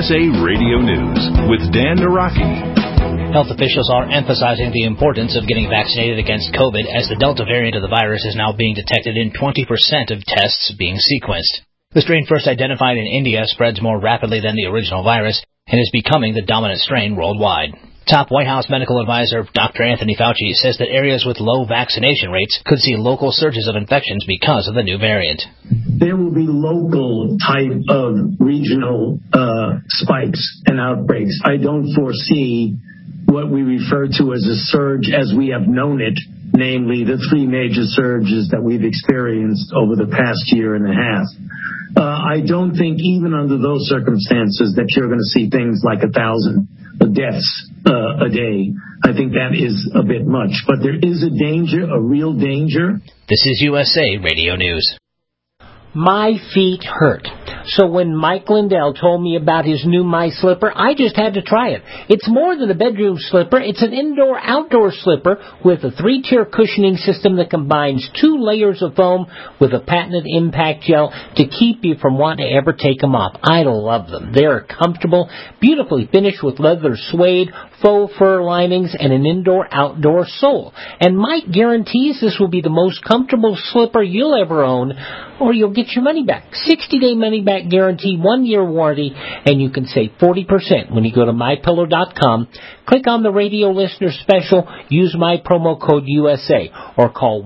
USA Radio News with Dan Naraki. Health officials are emphasizing the importance of getting vaccinated against COVID as the Delta variant of the virus is now being detected in 20% of tests being sequenced. The strain first identified in India spreads more rapidly than the original virus and is becoming the dominant strain worldwide. Top White House medical advisor Dr. Anthony Fauci says that areas with low vaccination rates could see local surges of infections because of the new variant. There will be local type of regional spikes and outbreaks. I don't foresee what we refer to as a surge as we have known it, namely the three major surges that we've experienced over the past year and a half. I don't think even under those circumstances that you're going to see things like 1,000 deaths a day. I think that is a bit much. But there is a danger, a real danger. This is USA Radio News. My feet hurt. So when Mike Lindell told me about his new My Slipper, I just had to try it. It's more than a bedroom slipper. It's an indoor-outdoor slipper with a 3-tier cushioning system that combines 2 layers of foam with a patented impact gel to keep you from wanting to ever take them off. I love them. They're comfortable, beautifully finished with leather suede, faux fur linings, and an indoor-outdoor sole. And Mike guarantees this will be the most comfortable slipper you'll ever own, or you'll get your money back. 60-day money-back guarantee, 1-year warranty, and you can save 40% when you go to MyPillow.com. Click on the radio listener special, use my promo code USA, or call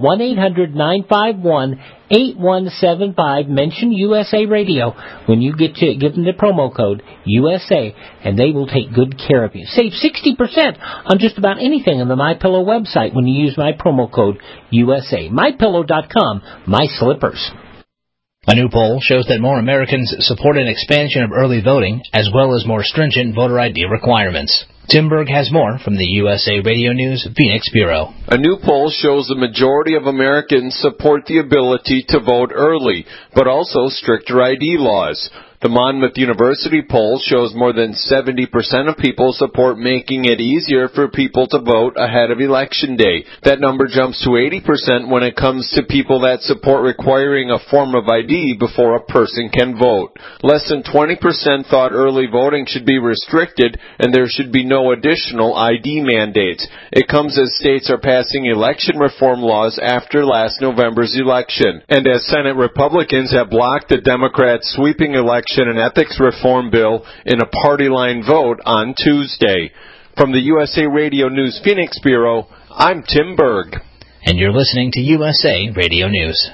1-800-951-8175, mention USA Radio when you give them the promo code USA, and they will take good care of you. Save 60% on just about anything on the MyPillow website when you use my promo code USA. MyPillow.com, my slippers. A new poll shows that more Americans support an expansion of early voting as well as more stringent voter ID requirements. Tim Berg has more from the USA Radio News Phoenix Bureau. A new poll shows the majority of Americans support the ability to vote early, but also stricter ID laws. The Monmouth University poll shows more than 70% of people support making it easier for people to vote ahead of Election Day. That number jumps to 80% when it comes to people that support requiring a form of ID before a person can vote. Less than 20% thought early voting should be restricted and there should be no additional ID mandates. It comes as states are passing election reform laws after last November's election, and as Senate Republicans have blocked the Democrats' sweeping election and ethics reform bill in a party line vote on Tuesday. From the USA Radio News Phoenix Bureau, I'm Tim Berg. And you're listening to USA Radio News.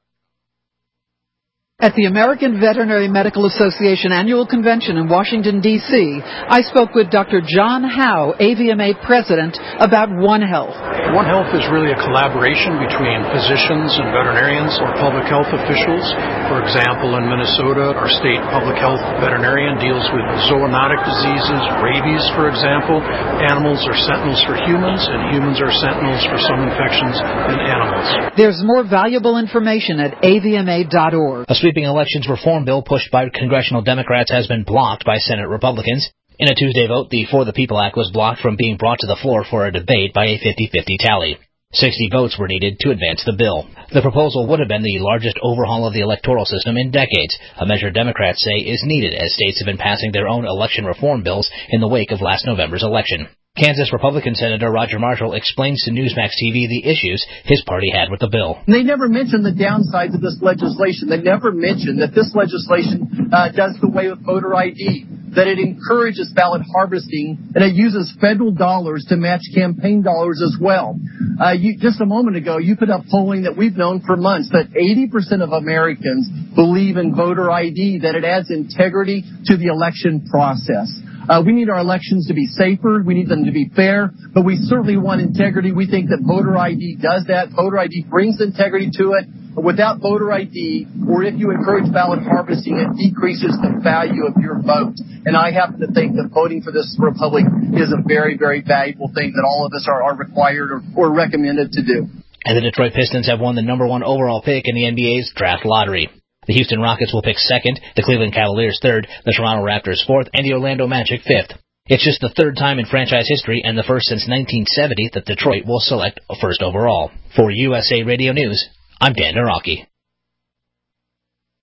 At the American Veterinary Medical Association Annual Convention in Washington, D.C., I spoke with Dr. John Howe, AVMA President, about One Health. One Health is really a collaboration between physicians and veterinarians or public health officials. For example, in Minnesota, our state public health veterinarian deals with zoonotic diseases, rabies, for example. Animals are sentinels for humans, and humans are sentinels for some infections in animals. There's more valuable information at avma.org. A sweeping elections reform bill pushed by congressional Democrats has been blocked by Senate Republicans. In a Tuesday vote, the For the People Act was blocked from being brought to the floor for a debate by a 50-50 tally. 60 votes were needed to advance the bill. The proposal would have been the largest overhaul of the electoral system in decades, a measure Democrats say is needed as states have been passing their own election reform bills in the wake of last November's election. Kansas Republican Senator Roger Marshall explains to Newsmax TV the issues his party had with the bill. They never mentioned the downsides of this legislation. They never mentioned that this legislation does away with voter ID, that it encourages ballot harvesting, and it uses federal dollars to match campaign dollars as well. Just a moment ago, you put up polling that we've known for months that 80% of Americans believe in voter ID, that it adds integrity to the election process. We need our elections to be safer. We need them to be fair, but we certainly want integrity. We think that voter ID does that. Voter ID brings integrity to it. But without voter ID, or if you encourage ballot harvesting, it decreases the value of your vote. And I happen to think that voting for this republic is a very, very valuable thing that all of us are required or recommended to do. And the Detroit Pistons have won the number 1 overall pick in the NBA's draft lottery. The Houston Rockets will pick second, the Cleveland Cavaliers third, the Toronto Raptors fourth, and the Orlando Magic fifth. It's just the third time in franchise history and the first since 1970 that Detroit will select a first overall. For USA Radio News, I'm Dan Naraki.